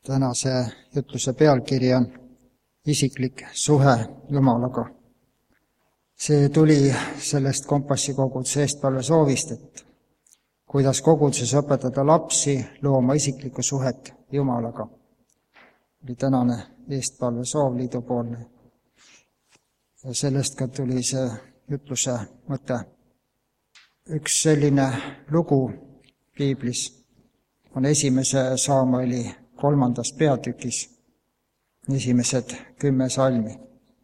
Tänase jutluse pealkiri on isiklik suhe Jumalaga. See tuli sellest Kompassi koguduse eestpalve soovist, et kuidas koguduses õpetada lapsi looma isiklikku suhet Jumalaga. Oli tänane eestpalve soov liidupoolne. Ja sellest ka tuli see jutluse mõte. Üks selline lugu piiblis on 1. Saamueli 3. peatükis, esimesed 10 salmi.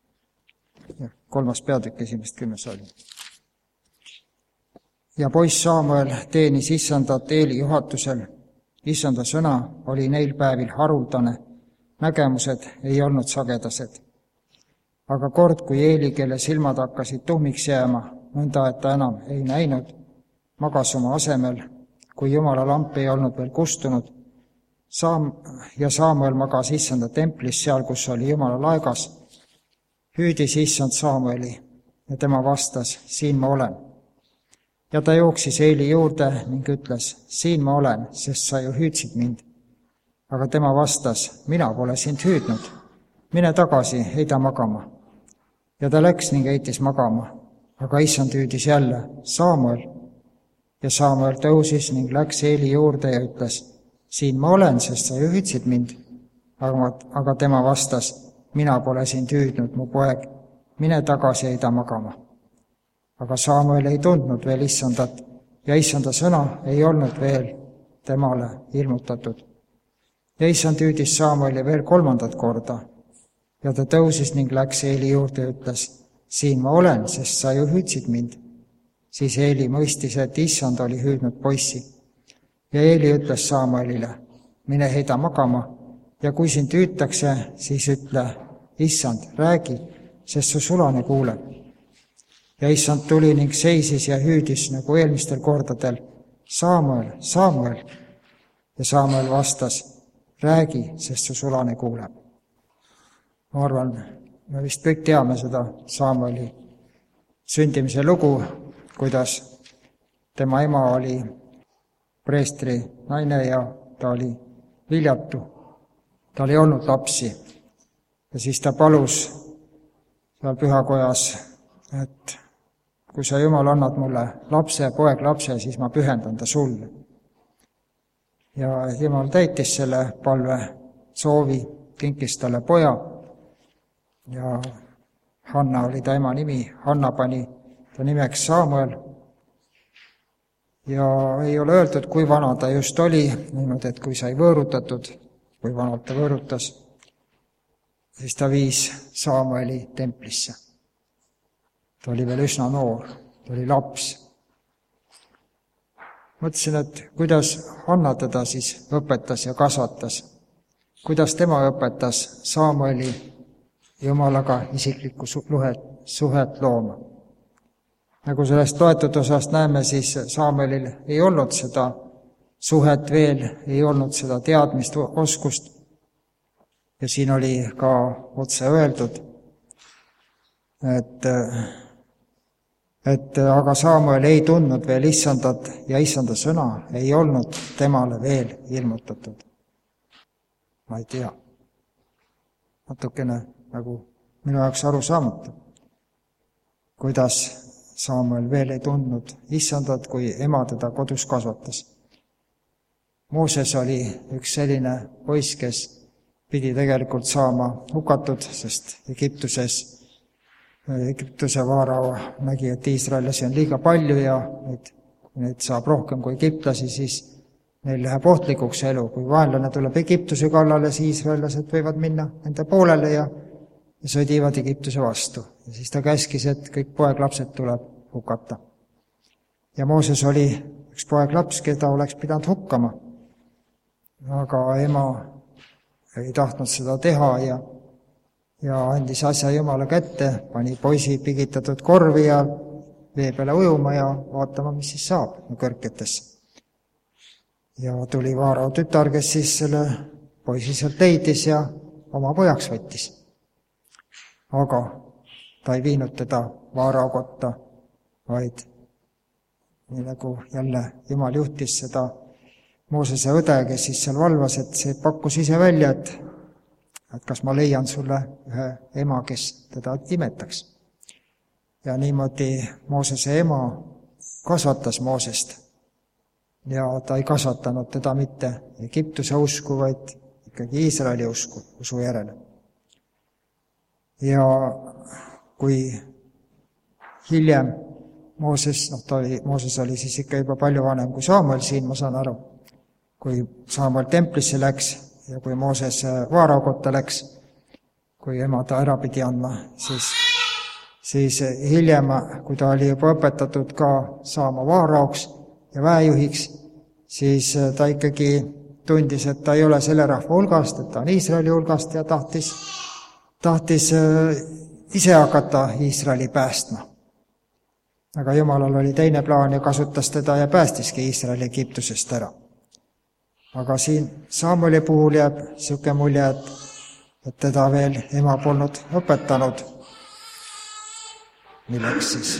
3. peatükk, esimesed 10 salmi. Ja poiss Saamuel teenis issandat Eeli juhatusel. Issanda sõna oli neil päevil haruldane, nägemused ei olnud sagedased. Aga kord, kui Eeli, kelle silmad hakkasid tuhmiks jääma, nõnda, et ta enam ei näinud, magas oma asemel, kui Jumala lamp ei olnud veel kustunud, ja Saamuel magas issanda templis seal, kus oli Jumala laegas, hüüdis issand Saamueli ja tema vastas, siin ma olen. Ja ta jooksis Eeli juurde ning ütles, siin ma olen, sest sa ju hüüdsid mind. Aga tema vastas, mina pole sind hüüdnud, mine tagasi, heida magama. Ja ta läks ning heitis magama, aga issand hüüdis jälle, Saamuel. Ja Saamuel tõusis ning läks Eeli juurde ja ütles, siin ma olen, sest sa ju hüüdsid mind. Aga tema vastas, mina pole sind hüüdnud, mu poeg, mine tagasi, heida magama. Aga Saamuel ei tundnud veel issandat ja issanda sõna ei olnud veel temale ilmutatud. Ja issand hüüdis Saamueli veel 3. korda ja ta tõusis ning läks Eeli juurde ja ütles, siin ma olen, sest sa ju hüüdsid mind. Siis Eeli mõistis, et issand oli hüüdnud poissi. Ja Eeli ütles Saamuelile, mine heida magama ja kui sind hüütakse, siis ütle, issand, räägi, sest su sulane kuuleb. Ja issand tuli ning seisis ja hüüdis nagu eelmistel kordadel, Saamuel, Saamuel. Ja Saamuel vastas, räägi, sest su sulane kuuleb. Ma arvan, me vist kõik teame seda Saamueli sündimise lugu, kuidas tema ema oli preestri naine ja ta oli viljatu. Tal ei olnud lapsi. Ja siis ta palus seal pühakojas, et kui sa, Jumal, annad mulle lapse, poeg lapse, siis ma pühendan ta sulle. Ja Jumal täitis selle palve soovi, kinkis talle poja ja Hanna oli ta ema nimi. Hanna pani ta nimeks Saamuel. Ja ei ole öeldud, kui vana ta just oli, niimoodi, et kui sai võõrutatud, kui vanalt ta võõrutas, siis ta viis Saamueli templisse. Ta oli veel üsna noor, ta oli laps. Mõtlesin, et kuidas Hanna teda siis õpetas ja kasvatas. Kuidas tema õpetas Saamueli Jumalaga isiklikku suhet looma. Nagu sellest loetud osast näeme, siis Saamuelil ei olnud seda suhet veel, ei olnud seda teadmist, oskust. Ja siin oli ka otse öeldud, et aga Saamuel ei tundnud veel issandat ja issanda sõna ei olnud temale veel ilmutatud. Ma ei tea. Natukene nagu minu jaoks aru saamata. Kuidas Saamuel veel ei tundnud issandat, kui ema teda kodus kasvatas. Mooses oli üks selline poiss, kes pidi tegelikult saama hukatud, sest Egiptuse vaarao nägi, et iisraellasi on liiga palju ja neid saab rohkem kui egiptlasi, siis neil läheb ohtlikuks elu. Kui vaenlane tuleb Egiptuse kallale, siis iisraellased võivad minna nende poolele ja sõdivad Egiptuse vastu. Ja siis ta käskis, et kõik poeglapsed tuleb hukata. Ja Mooses oli üks poeglaps, keda oleks pidanud hukkama. Aga ema ei tahtnud seda teha ja andis asja Jumala kätte, pani poisi pigitatud korvi ja vee peale ujuma ja vaatama, mis siis saab kõrketesse. Ja tuli vaarao tütar, kes siis selle poisi sealt leidis ja oma pojaks võttis. Aga ta ei viinud teda vaarao kotta, vaid nii nagu jälle Jumal juhtis seda Moosese õde, kes siis seal valvas, et see pakkus ise välja, et kas ma leian sulle ühe ema, kes teda imetaks. Ja niimoodi Moosese ema kasvatas Moosest. Ja ta ei kasvatanud teda mitte Egiptuse usku, vaid ikkagi Iisraeli usu järele. Ja kui hiljem Mooses oli siis ikka juba palju vanem kui Saamuel siin, ma saan aru, kui Saamuel templisse läks ja kui Mooses Vaarao kotta läks, kui ema ta ära pidi andma, siis hiljem, kui ta oli juba õpetatud ka saama Vaaraoks ja väejuhiks, siis ta ikkagi tundis, et ta ei ole selle rahva hulgast, et ta on Iisraeli hulgast ja tahtis ise hakata Iisraeli päästma. Aga Jumalal oli teine plaan ja kasutas teda ja päästiski Iisraeli Egiptusest ära. Aga siin Saamueli puhul jääb niisugune mulje, et teda veel ema polnud õpetanud. Milleks siis?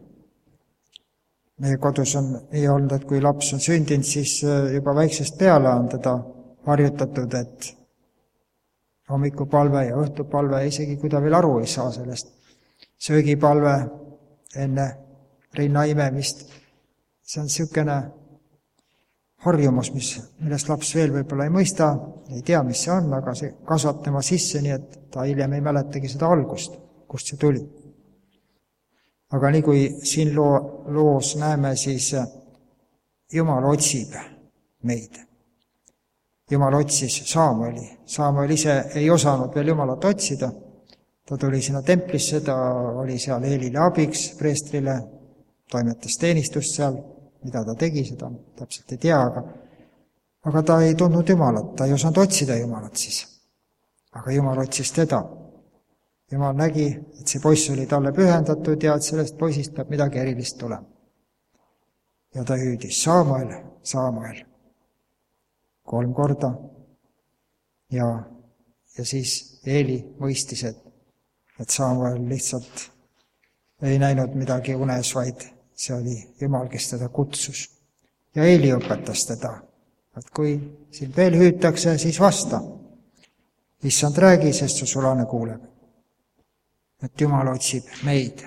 Meie kodus on nii olnud, et kui laps on sündinud, siis juba väiksest peale on teda harjutatud, et hommikupalve ja õhtupalve, isegi kui ta veel aru ei saa sellest, söögipalve enne rinna imemist. See on niisugune harjumus, millest laps veel võib-olla ei mõista, ei tea, mis see on, aga see kasvab tema sisse, nii et ta hiljem ei mäletagi seda algust, kust see tuli. Aga nii kui siin loos näeme, siis Jumal otsib meid. Jumal otsis Saamueli. Saamuel ise ei osanud veel Jumalat otsida. Ta tuli sinna templisse, ta oli seal Eelile abiks, preestrile, toimetas teenistust seal, mida ta tegi, seda täpselt ei tea, aga ta ei tundnud Jumalat, ta ei osanud otsida Jumalat siis. Aga Jumal otsis teda. Jumal nägi, et see poiss oli talle pühendatud ja et sellest poisist peab midagi erilist tulema. Ja ta hüüdis, Saamuel, Saamuel, 3 korda. Ja siis Eeli mõistis, et Saamuel lihtsalt ei näinud midagi unes, vaid see oli Jumal, kes teda kutsus. Ja Eeli õpetas teda, et kui sind veel hüütakse, siis vasta. Issand räägi, sest su sulane kuuleb. Et Jumal otsib meid.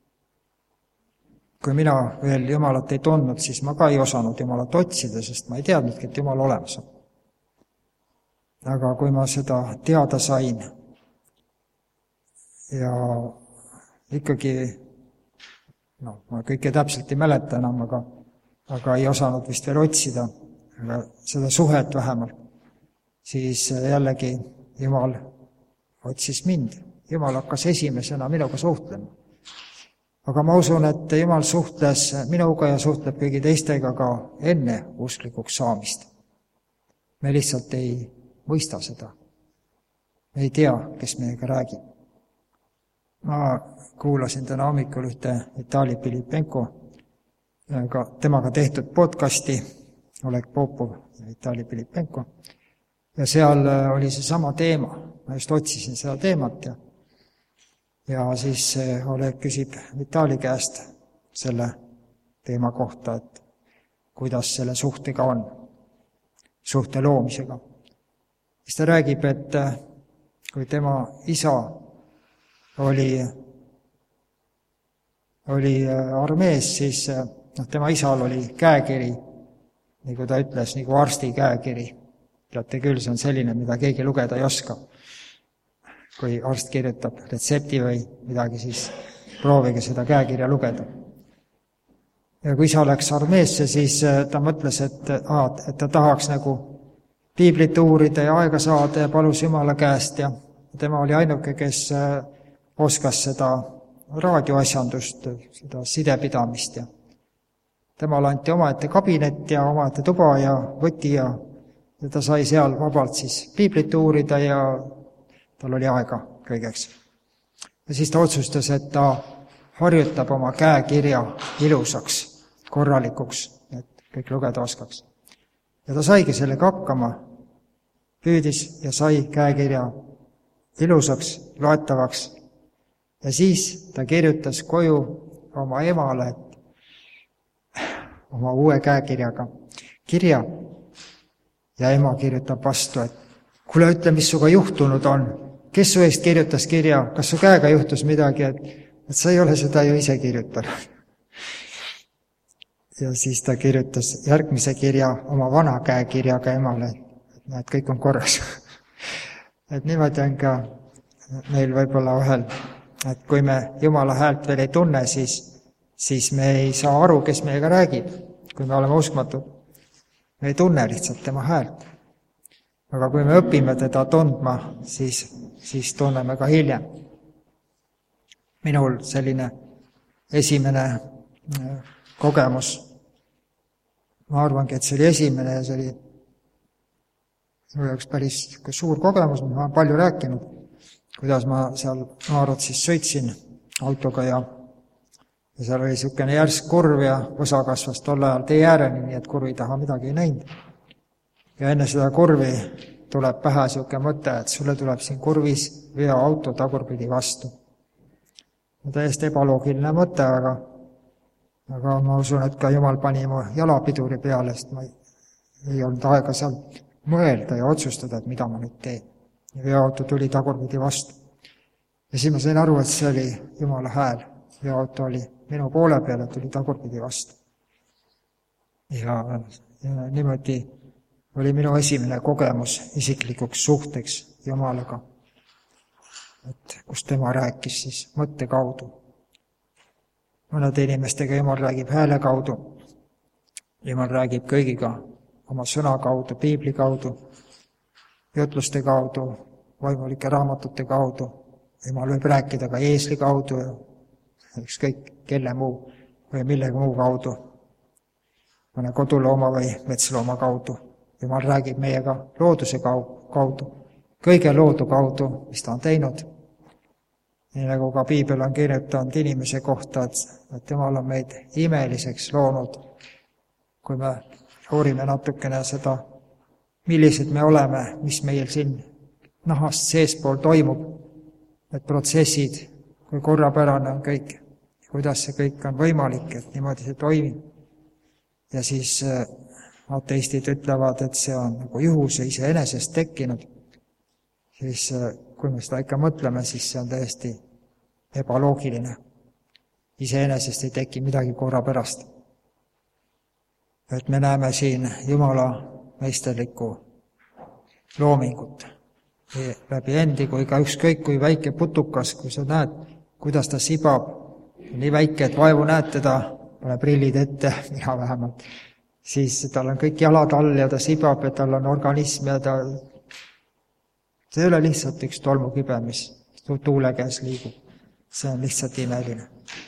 Kui mina veel Jumalat ei tundnud, siis ma ka ei osanud Jumalat otsida, sest ma ei teadnudki, et Jumal olemas on. Aga kui ma seda teada sain ja ikkagi, ma kõike täpselt ei mäleta enam, aga ei osanud vist veel otsida, aga seda suhet vähemalt, siis jällegi Jumal otsis mind. Jumal hakkas esimesena minuga suhtlema. Aga ma usun, et Jumal suhtles minuga ja suhtleb kõigi teistega ka enne usklikuks saamist. Me lihtsalt ei mõista seda. Me ei tea, kes meiega räägib. Ma kuulasin täna hommikul ühte Vitali Filipenko, temaga tehtud podcasti, Oleg Popov ja Vitali Filipenko. Ja seal oli see sama teema. Ma just otsisin seda teemat ja siis Oleg küsib Vitali käest selle teema kohta, et kuidas selle suhtega on, suhte loomisega. Siis ta räägib, et kui tema isa oli armees, siis tema isal oli käekiri, nagu ta ütles, nagu arsti käekiri. Teate küll, see on selline, mida keegi lugeda ei oska. Kui arst kirjutab retsepti või midagi, siis proovige seda käekirja lugeda. Ja kui isa läks armeesse, siis ta mõtles, et ta tahaks nagu piiblit uurida ja aega saada ja palus Jumala käest ja tema oli ainuke, kes oskas seda raadioasjandust, seda sidepidamist ja temale anti omaette kabinet ja omaette tuba ja võti ja ta sai seal vabalt siis piiblit uurida ja tal oli aega kõigeks. Ja siis ta otsustas, et ta harjutab oma käekirja ilusaks, korralikuks, et kõik lugeda oskaks. Ja ta saigi sellega hakkama, püüdis ja sai käekirja ilusaks, loetavaks. Ja siis ta kirjutas koju oma emale oma uue käekirjaga kirja, ja ema kirjutab vastu, et kuule, ütle, mis suga juhtunud on. Kes su eest kirjutas kirja? Kas su käega juhtus midagi? Et sa ei ole seda ju ise kirjutanud. Ja siis ta kirjutas järgmise kirja oma vana käekirjaga emale, et näed, kõik on korras. Et niimoodi on ka meil võib-olla vahel, et kui me Jumala häält veel ei tunne, siis me ei saa aru, kes meiega räägib. Kui me oleme uskmatud, me ei tunne lihtsalt tema häält. Aga kui me õpime teda tundma, siis tunneme ka hiljem. Minul selline esimene kogemus, ma arvangi, et see oli esimene ja see oli minu jaoks päris suur kogemus, ma olen palju rääkinud, kuidas ma seal Naarotsis sõitsin autoga ja seal oli niisugune järsk kurv ja osa kasvas tol ajal tee ääreni, nii et kurvi taha midagi ei näinud. Ja enne seda kurvi tuleb pähe niisugune mõte, et sulle tuleb siin kurvis veoauto tagurpidi vastu. Täiesti ebaloogiline mõte, aga ma usun, et ka Jumal pani mu jalapiduri peale, sest ma ei olnud aega seal mõelda ja otsustada, et mida ma nüüd teen. Ja veoauto tuli tagurpidi vastu. Ja siis ma sain aru, et see oli Jumala hääl. Veoauto oli minu poole peale, tuli tagurpidi vastu. Ja niimoodi oli minu esimene kogemus isiklikuks suhteks Jumalaga. Et kus tema rääkis siis mõtte kaudu. Mõnede inimestega Jumal räägib hääle kaudu. Jumal räägib kõigiga oma sõna kaudu, piibli kaudu, jutluste kaudu, vaimulike raamatute kaudu. Jumal võib rääkida ka eesli kaudu ja ükskõik kelle muu või millegi muu kaudu. Mõne kodulooma või metslooma kaudu. Jumal räägib meiega looduse kaudu, kõige loodu kaudu, mis ta on teinud. Nii nagu ka piibel on kirjutanud inimese kohta, et Jumal on meid imeliseks loonud. Kui me uurime natukene seda, millised me oleme, mis meil siin nahast seespool toimub, need protsessid, kui korrapärane on kõik, kuidas see kõik on võimalik, et niimoodi see toimib. Ja siis ateistid ütlevad, et see on nagu juhuse iseenesest tekkinud, siis kui me seda ikka mõtleme, siis see on täiesti ebaloogiline. Iseenesest ei teki midagi korra pärast. Et me näeme siin Jumala meisterlikku loomingut läbi endi, kui ka ükskõik kui väike putukas, kui sa näed, kuidas ta sibab, nii väike, et vaevu näed teda, pane prillid ette, mina vähemalt, siis tal on kõik jalad all ja ta sibab ja tal on organism ja see ei ole lihtsalt üks tolmukibe, mis tuule käes liigub. See on lihtsalt imeline.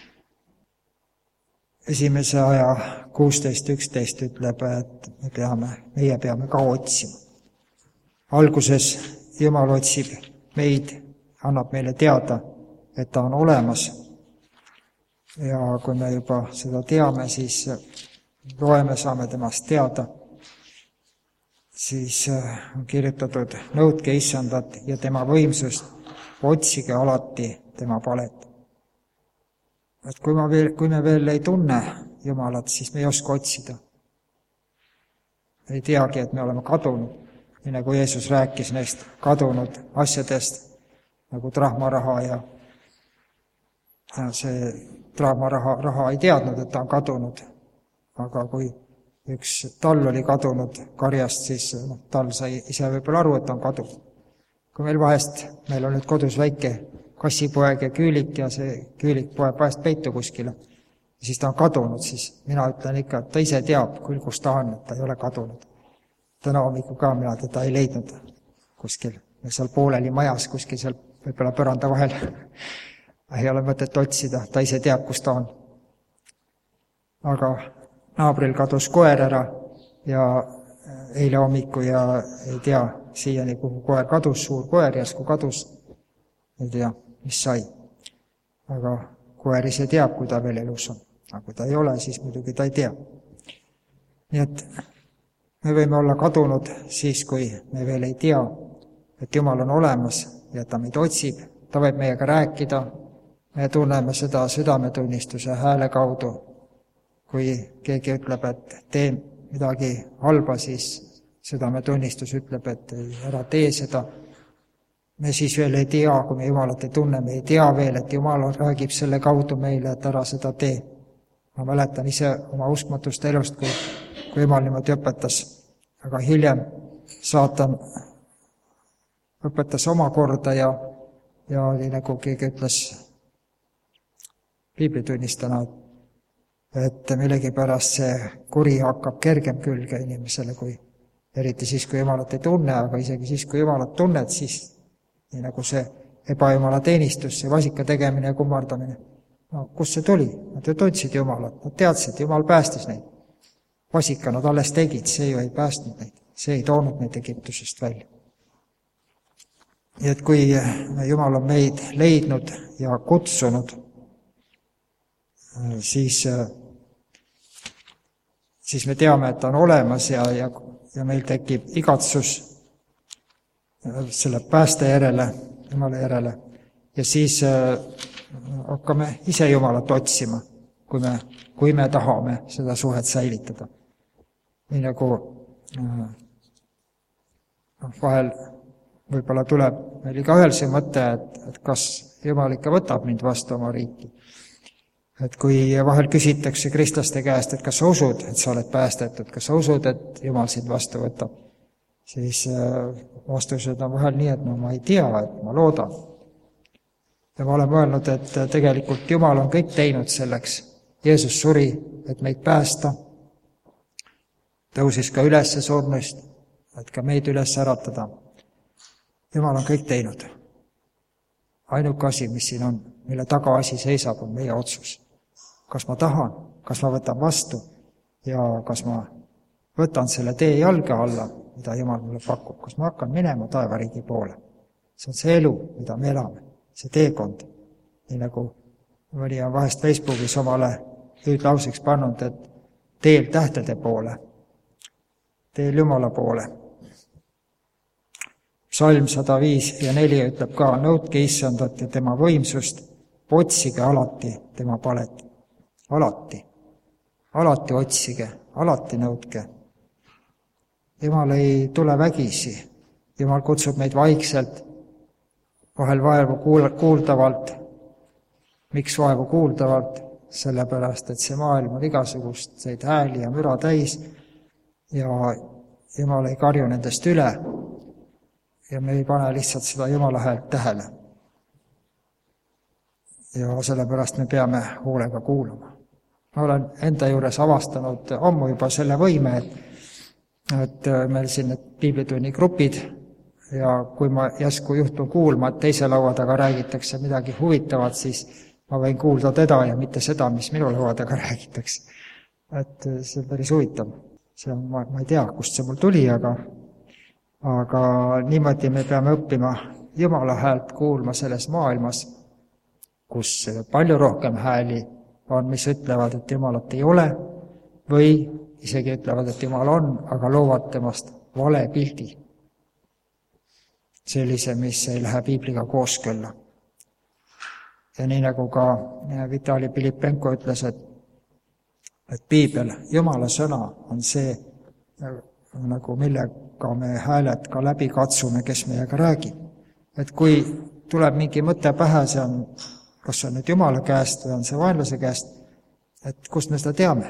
Esimese aja 16.11 ütleb, et meie peame ka otsima. Alguses Jumal otsib meid, annab meile teada, et ta on olemas. Ja kui me juba seda teame, siis loeme, saame temast teada. Siis on kirjutatud, nõudke Issandat ja tema võimsust, otsige alati tema palet. Et kui me veel ei tunne Jumalat, siis me ei oska otsida. Ei teagi, et me oleme kadunud, nii nagu Jeesus rääkis neist kadunud asjadest, nagu trahmaraha ja see trahmaraha ei teadnud, et ta on kadunud. Aga kui üks tall oli kadunud karjast, siis tall sai ise võib-olla aru, et ta on kadunud. Kui meil on nüüd kodus väike kassipoeg ja küülik ja see küülik poeb vahest peitu kuskile, siis ta on kadunud, siis mina ütlen ikka, et ta ise teab küll, kus ta on, et ta ei ole kadunud. Täna hommikul ka mina teda ei leidnud kuskil, seal pooleli majas, kuskil seal võib-olla põranda vahel. Ei ole mõtet otsida, ta ise teab, kus ta on. Aga naabril kadus koer ära ja eile hommiku ja ei tea siiani, kuhu koer kadus, suur koer järsku kadus, ei tea, mis sai. Aga koer ise teab, kui ta veel elus on. Aga kui ta ei ole, siis muidugi ta ei tea. Nii et me võime olla kadunud siis, kui me veel ei tea, et Jumal on olemas ja ta meid otsib, ta võib meiega rääkida, me tunneme seda südametunnistuse hääle kaudu. Kui keegi ütleb, et tee midagi halba, siis südametunnistus ütleb, et ära tee seda. Me siis veel ei tea, kui me Jumalat ei tunne, me ei tea veel, et Jumal räägib selle kaudu meile, et ära seda tee. Ma mäletan ise oma uskmatust elust, kui Jumal niimoodi õpetas, aga hiljem saatan õpetas oma korda ja oli nagu keegi ütles piiblitunnistana, et millegipärast see kuri hakkab kergem külge inimesele, eriti siis, kui Jumalat ei tunne, aga isegi siis, kui Jumalat tunned, siis nii nagu see ebajumala teenistus, see vasika tegemine ja kummardamine. No kust see tuli? Nad ju tundsid Jumalat, nad teadsid, Jumal päästis neid. Vasika nad alles tegid, see ju ei päästnud neid, see ei toonud neid Egiptusest välja. Ja et kui Jumal on meid leidnud ja kutsunud, siis me teame, et ta on olemas ja meil tekib igatsus selle pääste järele, Jumala järele. Ja siis hakkame ise Jumalat otsima, kui me tahame seda suhet säilitada. Nii nagu vahel võib-olla tuleb meil igaühel see mõte, et kas Jumal ikka võtab mind vastu oma riiki. Et kui vahel küsitakse kristlaste käest, et kas sa usud, et sa oled päästetud, kas sa usud, et Jumal sind vastu võtab, siis vastused on vahel nii, et ma ei tea, et ma loodan. Ja ma olen mõelnud, et tegelikult Jumal on kõik teinud selleks. Jeesus suri, et meid päästa, tõusis ka üles surnust, et ka meid üles äratada. Jumal on kõik teinud. Ainuke asi, mis siin on, mille taga asi seisab, on meie otsus. Kas ma tahan, kas ma võtan vastu ja kas ma võtan selle tee jalge alla, mida Jumal mulle pakub, kas ma hakkan minema taevariigi poole. See on see elu, mida me elame, see teekond. Nii nagu mõni on vahest Facebookis omale hüüdlauseks pannud, et teel tähtede poole, teel Jumala poole. Psalm 105 ja 4 ütleb ka, nõudke Issandat ja tema võimsust, otsige alati tema palet. Alati otsige, alati nõudke. Jumal ei tule vägisi. Jumal kutsub meid vaikselt, vahel vaevu kuuldavalt. Miks vaevu kuuldavalt? Sellepärast, et see maailm on igasuguseid hääli ja müra täis ja Jumal ei karju nendest üle ja me ei pane lihtsalt seda Jumala häält tähele. Ja sellepärast me peame hoolega kuulama. Ma olen enda juures avastanud ammu juba selle võime, et meil siin need piiblitunni grupid ja kui ma järsku juhtun kuulma, et teise laua taga räägitakse midagi huvitavat, siis ma võin kuulda teda ja mitte seda, mis minu laua taga räägitakse. Et see on päris huvitav. See on, ma ei tea, kust see mul tuli, aga niimoodi me peame õppima Jumala häält kuulma selles maailmas, kus palju rohkem hääli on, mis ütlevad, et Jumalat ei ole või isegi ütlevad, et Jumal on, aga loovad temast vale pildi. Sellise, mis ei lähe piibliga kooskõlla. Ja nii nagu ka Vitali Pilipenko ütles, et piibel, Jumala sõna on see, nagu millega me hääled ka läbi katsume, kes meiega räägib. Et kui tuleb mingi mõte pähe, see on, kas see on nüüd Jumala käest või on see vaenlase käest, et kust me seda teame.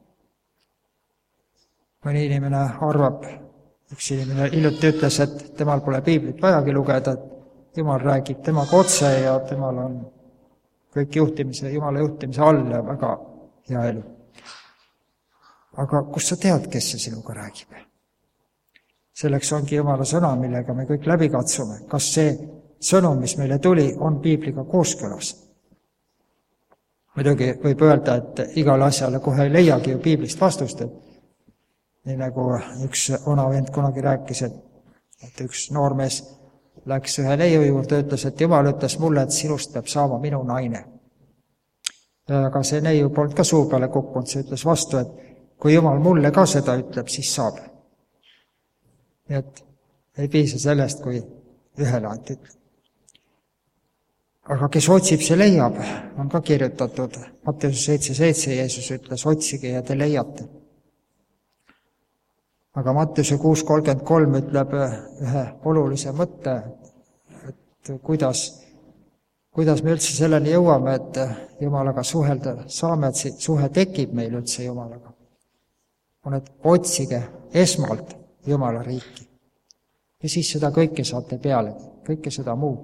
Mõni inimene arvab, üks inimene hiljuti ütles, et temal pole piiblit vajagi lugeda, et Jumal räägib temaga otse ja temal on kõik Jumala juhtimise all ja väga hea elu. Aga kust sa tead, kes see sinuga räägib? Selleks ongi Jumala sõna, millega me kõik läbi katsume. Kas see sõnum, mis meile tuli, on piibliga kooskõlas? Muidugi võib öelda, et igale asjale kohe ei leiagi ju piiblist vastust, et nii nagu üks onavend kunagi rääkis, et üks noormees läks ühe leiu juurde, ütles, et Jumal ütles mulle, et sinust peab saama minu naine. Aga see neiu polnud ka suu peale kukkunud, see ütles vastu, et kui Jumal mulle ka seda ütleb, siis saab. Nii et ei piisa sellest, kui ühele anti ütleb. Aga kes otsib, see leiab, on ka kirjutatud. Matteuse 7:7 Jeesus ütles, otsige ja te leiate. Aga Mattiuse 6:33 ütleb ühe olulise mõtte, et kuidas me üldse selleni jõuame, et Jumalaga suhelda saame, et see suhe tekib meil üldse Jumalaga. On, et otsige esmalt Jumala riiki. Ja siis seda kõike saate peale, kõike seda muud.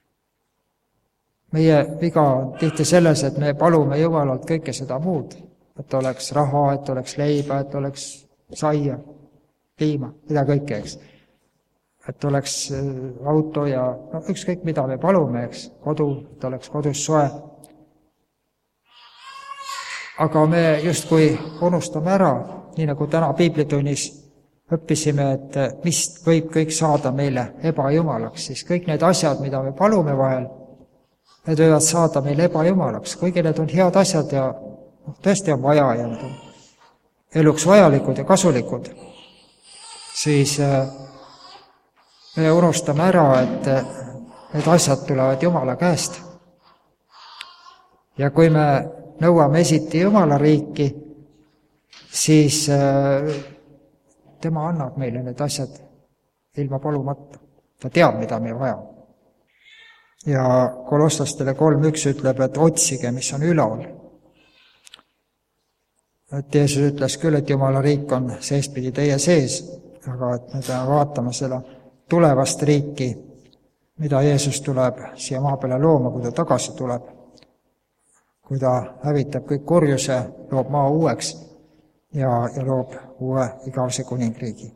Meie viga on tihti selles, et me palume Jumalalt kõike seda muud, et oleks raha, et oleks leiba, et oleks saia, piima, mida kõike, eks. Et oleks auto ja ükskõik mida me palume, eks, kodu, et oleks kodus soe. Aga me justkui unustame ära, nii nagu täna piiblitunnis õppisime, et mis võib kõik saada meile ebajumalaks, siis kõik need asjad, mida me palume vahel, need võivad saada meile ebajumalaks, kuigi need on head asjad ja tõesti on vaja ja need on eluks vajalikud ja kasulikud, siis me unustame ära, et need asjad tulevad Jumala käest. Ja kui me nõuame esiti Jumala riiki, siis tema annab meile need asjad ilma palumata. Ta teab, mida meil vaja. Ja Kolosslastele 3:1 ütleb, et otsige, mis on ülal. Et Jeesus ütles küll, et Jumala riik on seespidi teie sees, aga et me peame vaatama seda tulevast riiki, mida Jeesus tuleb siia maa peale looma, kui ta tagasi tuleb. Kui ta hävitab kõik kurjuse, loob maa uueks ja loob uue igavese kuningriigi.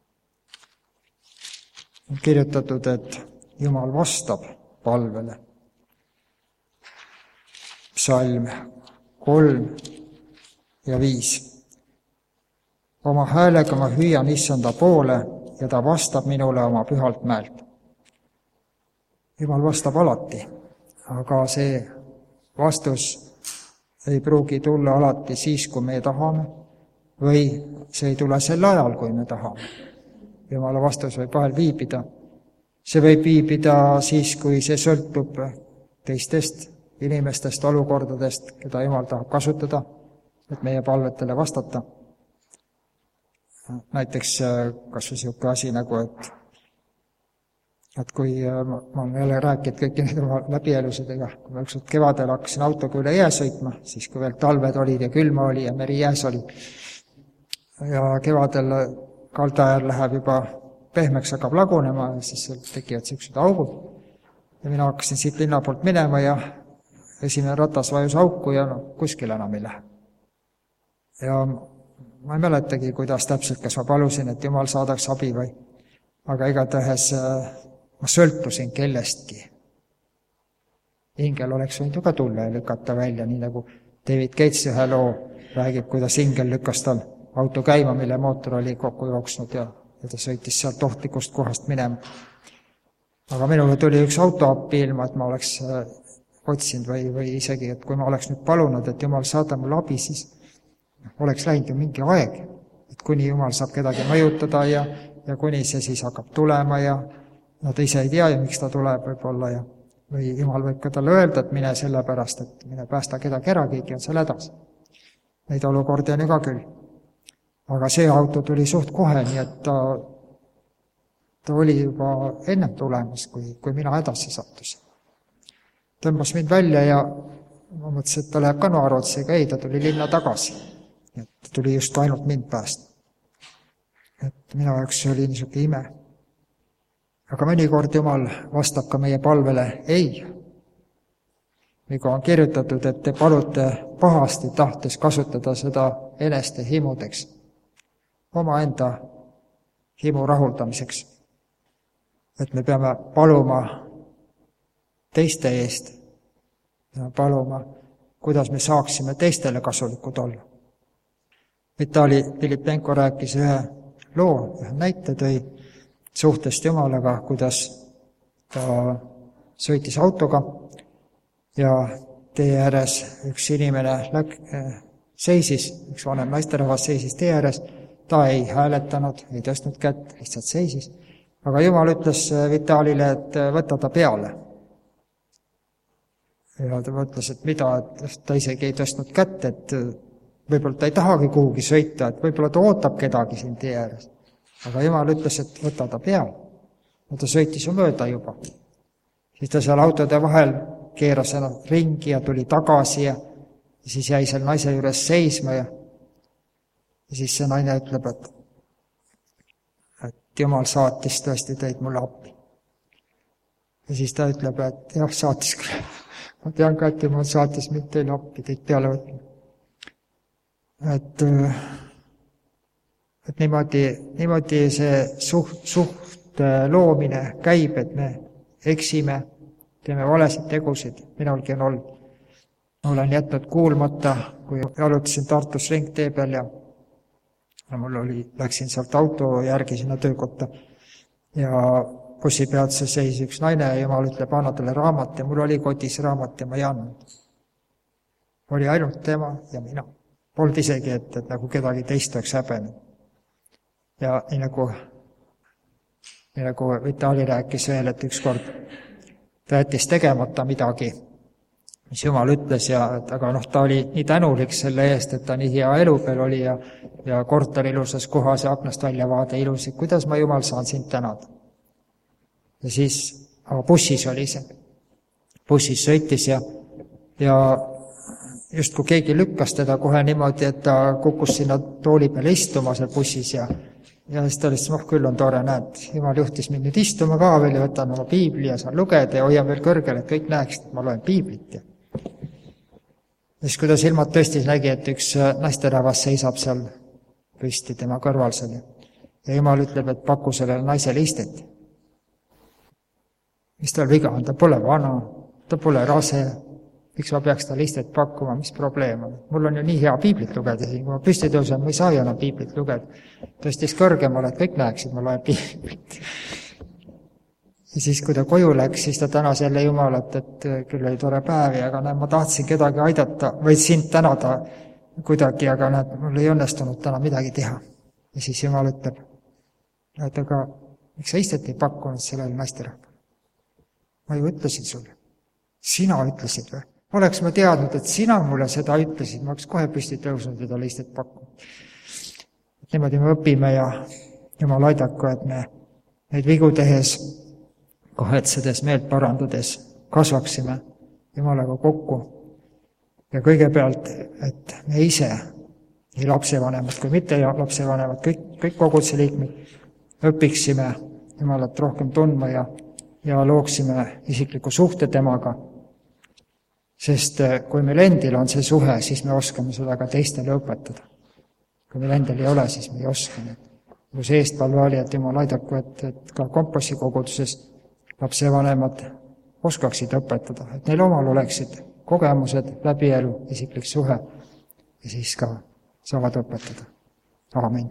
On kirjutatud, et Jumal vastab palvele. Psalm 3 ja 5. Oma häälega ma hüüan Issanda poole ja ta vastab minule oma pühalt mäelt. Jumal vastab alati, aga see vastus ei pruugi tulla alati siis, kui me tahame, või see ei tule sel ajal, kui me tahame. Jumala vastus võib vahel viibida. See võib viibida siis, kui see sõltub teistest inimestest, olukordadest, keda Jumal tahab kasutada, et meie palvetele vastata. Näiteks kas või siuke asi nagu, et kui ma olen jälle rääkinud kõiki neid oma läbielusidega, kui ma ükskord kevadel hakkasin autoga üle jää sõitma, siis kui veel talved olid ja külma oli ja meri jääs oli, ja kevadel kaldaajal läheb juba pehmeks, hakkab lagunema ja siis tekivad siuksed augud. Ja mina hakkasin siit linna poolt minema ja esimene ratas vajus auku ja kuskil enam ei lähe. Ja ma ei mäletagi, kuidas täpselt, kas ma palusin, et Jumal saadaks abi või, aga igatahes ma sõltusin kellestki. Ingel oleks võinud ju ka tulla ja lükata välja, nii nagu David Gates ühe loo räägib, kuidas ingel lükkas tal auto käima, mille mootor oli kokku jooksnud ja ta sõitis sealt ohtlikust kohast minema. Aga minule tuli üks auto appi ilma, et ma oleks otsinud või isegi, et kui ma oleks nüüd palunud, et Jumal saada mul abi, siis oleks läinud ju mingi aeg, et kuni Jumal saab kedagi mõjutada ja kuni see siis hakkab tulema ja ta ise ei tea ja miks ta tuleb võib-olla või Jumal võib ka talle öelda, et mine sellepärast, et mine päästa kedagi ära, keegi on seal hädas. Neid olukordi on ju ka küll. Aga see auto tuli suht kohe, nii et ta oli juba ennem tulemas, kui mina hädasse sattusin. Tõmbas mind välja ja ma mõtlesin, et ta läheb ka Noarotsiga, ei, ta tuli linna tagasi. Et ta tuli just ainult mind päästa. Et minu jaoks see oli niisugune ime. Aga mõnikord Jumal vastab ka meie palvele ei. Nagu on kirjutatud, et te palute pahasti tahtes kasutada seda eneste himudeks, omaenda himu rahuldamiseks. Et me peame paluma teiste eest ja paluma, kuidas me saaksime teistele kasulikud olla. Vitali Filipenko rääkis ühe loo, ühe näite tõi suhtest Jumalaga, kuidas ta sõitis autoga ja tee ääres üks inimene seisis, üks vanem naisterahvas seisis tee ääres, ta ei hääletanud, ei tõstnud kätt, lihtsalt seisis. Aga Jumal ütles Vitalile, et võta ta peale. Ja ta mõtles, et mida, et ta isegi ei tõstnud kätt, et võib-olla ta ei tahagi kuhugi sõita, et võib-olla ta ootab kedagi siin tee ääres. aga Jumal ütles, et võta ta peale. No ta sõitis ju mööda juba. Siis ta seal autode vahel keeras ennast ringi ja tuli tagasi ja siis jäi seal naise juures seisma ja siis see naine ütleb, et Jumal saatis tõesti teid mulle appi. Ja siis ta ütleb, et jah, saatis küll. Ma tean ka, et Jumal saatis mind teile appi, teid peale võtma. Et niimoodi see suht loomine käib, et me eksime, teeme valesid tegusid. Minulgi on olnud. Olen jätnud kuulmata, kui jalutasin Tartus ringtee peal ja läksin sealt auto järgi sinna töökotta ja bussipeatuse seis üks naine ja Jumal ütleb, anna talle raamat ja mul oli kodis raamat ja ma ei andnud. Oli ainult tema ja mina. Polnud isegi, et nagu kedagi teist oleks häbenud. Ja nii nagu Vitali rääkis veel, et ükskord ta jättis tegemata midagi, mis Jumal ütles, aga ta oli nii tänulik selle eest, et ta nii hea elu peal oli ja korter ilusas kohas ja aknast välja vaade ilus, et kuidas ma, Jumal, saan sind tänada. Ja siis, aga bussis oli see. Bussis sõitis ja just kui keegi lükkas teda kohe niimoodi, et ta kukkus sinna tooli peale istuma seal bussis ja siis ta ütles, küll on tore, näed, Jumal juhtis mind nüüd istuma ka veel ja võtan oma piibli ja saan lugeda ja hoian veel kõrgel, et kõik näeksid, et ma loen piiblit. Ja siis, kui ta silmad tõstis, nägi, et üks naisterahvas seisab seal püsti tema kõrval seal ja Jumal ütleb, et paku sellele naisele istet. Mis tal viga on? Ta pole vana, ta pole rase. Miks ma peaks talle istet pakkuma, mis probleem on? Mul on ju nii hea piiblit lugeda siin, kui ma püsti tõusen, ma ei saa ju enam piiblit lugeda. Tõstis kõrgemale, et kõik näeksid, ma loen piiblit. Ja siis, kui ta koju läks, siis ta tänas jälle Jumalat, et küll oli tore päev, aga ma tahtsin kedagi aidata või sind tänada kuidagi, aga mul ei õnnestunud täna midagi teha. Ja siis Jumal ütleb, et aga miks sa istet ei pakkunud sellele naisterahvale? Ma ju ütlesin sulle. Sina ütlesid või? Oleks ma teadnud, et sina mulle seda ütlesid, ma oleks kohe püsti tõusnud ja talle istet pakkunud. Niimoodi me õpime ja Jumal aidaku, et me neid vigu tehes, kahetsedes, meelt parandades kasvaksime Jumalaga kokku. Ja kõigepealt, et me ise, nii lapsevanemad kui mitte lapsevanemad, kõik koguduse liikmed õpiksime Jumalat rohkem tundma ja looksime isikliku suhte temaga. Sest kui meil endil on see suhe, siis me oskame seda ka teistele õpetada. Kui meil endil ei ole, siis me ei oska. Kui see eestpalve oli, et Jumal aidaku, et ka kompassi koguduses lapsevanemad oskaksid õpetada, et neil omal oleksid kogemused, läbi elu, isiklik suhe ja siis ka saavad õpetada. Aamen.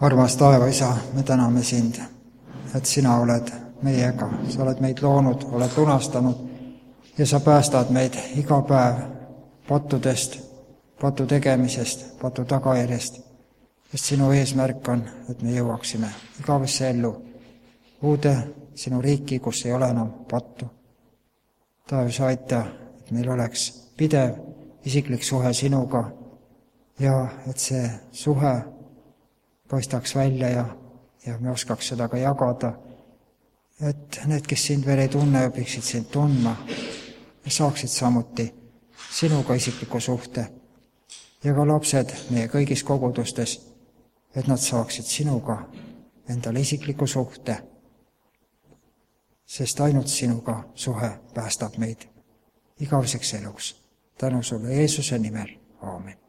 armas taevaisa, me täname sind, et sina oled meiega, sa oled meid loonud, oled lunastanud ja sa päästad meid iga päev pattudest, patu tegemisest, patu tagajärjest, sest sinu eesmärk on, et me jõuaksime igavesse ellu, uude sinu riiki, kus ei ole enam pattu. Taevas, aita, et meil oleks pidev isiklik suhe sinuga ja et see suhe paistaks välja ja me oskaks seda ka jagada, et need, kes sind veel ei tunne, õpiksid sind tundma ja saaksid samuti sinuga isikliku suhte ja ka lapsed meie kõigis kogudustes, et nad saaksid sinuga endale isikliku suhte, sest ainult sinuga suhe päästab meid igaveseks eluks. Tänu sulle Jeesuse nimel. Aamen.